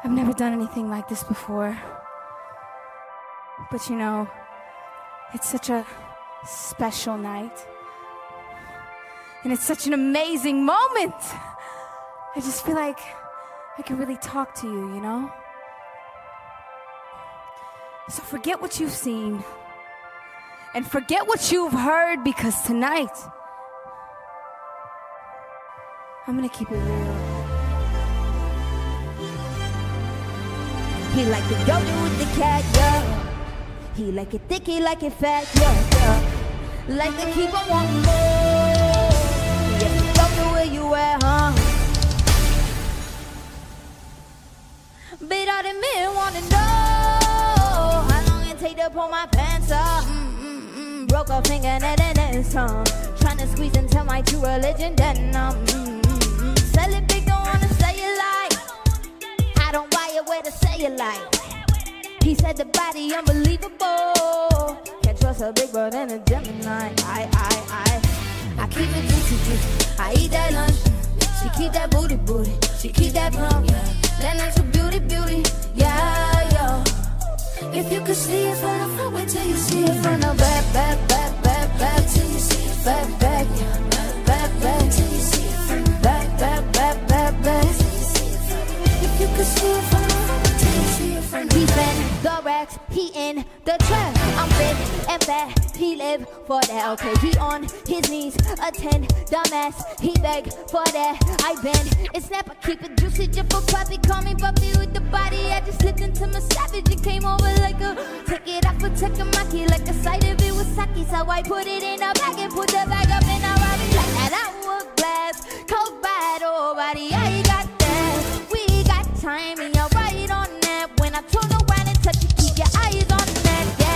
I've never done anything like this before. But you know, it's such a special night. And it's such an amazing moment. I just feel like I can really talk to you, you know? So forget what you've seen. And forget what you've heard, because tonight, I'm gonna keep it real. He like the golden with the cat, yeah. He like it thick, he like it fat, yeah, yeah. Like to keep on wanting more. Yeah, you don't know where you at, huh? But all the men wanna know how long it take to pull my pants up. Broke a fingernail and then some. Tryna squeeze and tell my true religion, then sell it big, don't wanna say it like. I don't buy it where to say it like. He said the body unbelievable. Can't trust a big bird and a Gemini. I keep it juicy. I eat that lunch. She keep that booty. She keep that plump. That natural beauty. Yeah, yo. If you could see it from the front, wait till you see it from the back. Till you see it back. Back till you see it from the back. If you could see it from the front, wait till you see it from the back. He's in the racks, he in the trap. I'm fit and fat, he live for that. Okay, he on his knees, attend dumbass. He beg for that, I bend and snap. I keep it juicy, just for puppy. Call me puppy with the body. I just slipped into my savage. It came over like a take it off a Takamaki, like a side of it was sake. So I put it in a bag and put the bag up in a body like that hourglass. Coke battle body, I got that. We got time and you're right on that. When I turn around and touch you, keep your eyes on that.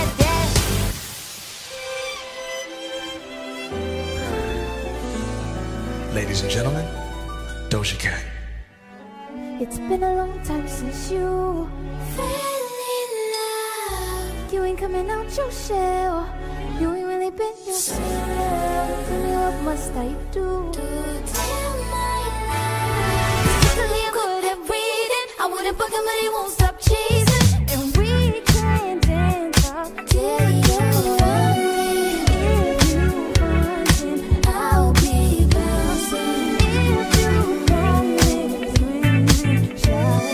Ladies and gentlemen, Doja Cat. It's been a long time since you fell in love. You ain't coming out your shell. You ain't really been yourself. Tell me what must I do to tell my life? Suddenly I couldn't breathe it. I wouldn't bug him, but he won't stop chasing. And we can't dance up till you want me. If you want him, I'll be bouncing. If you promise, swing, shall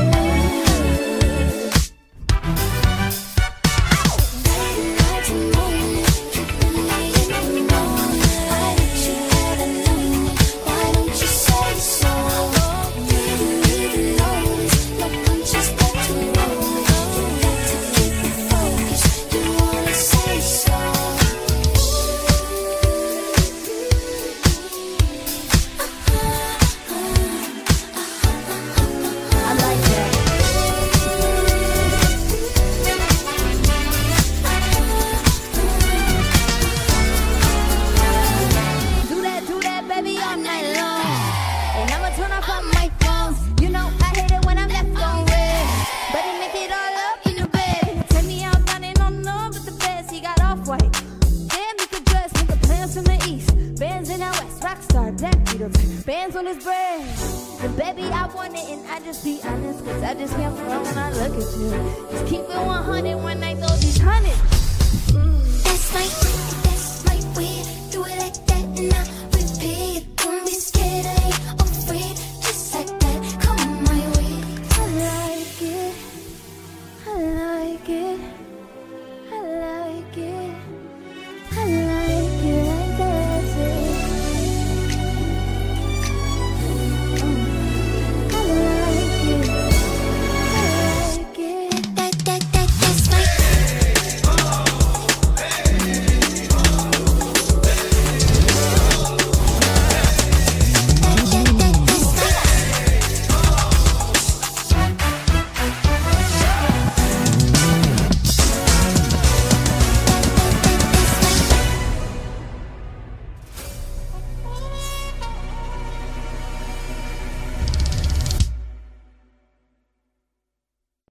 bands on his breast. And baby, I want it, and I just be honest, cause I just can't front when I look at you. Just keep it 100 when I throw these hundreds. That's my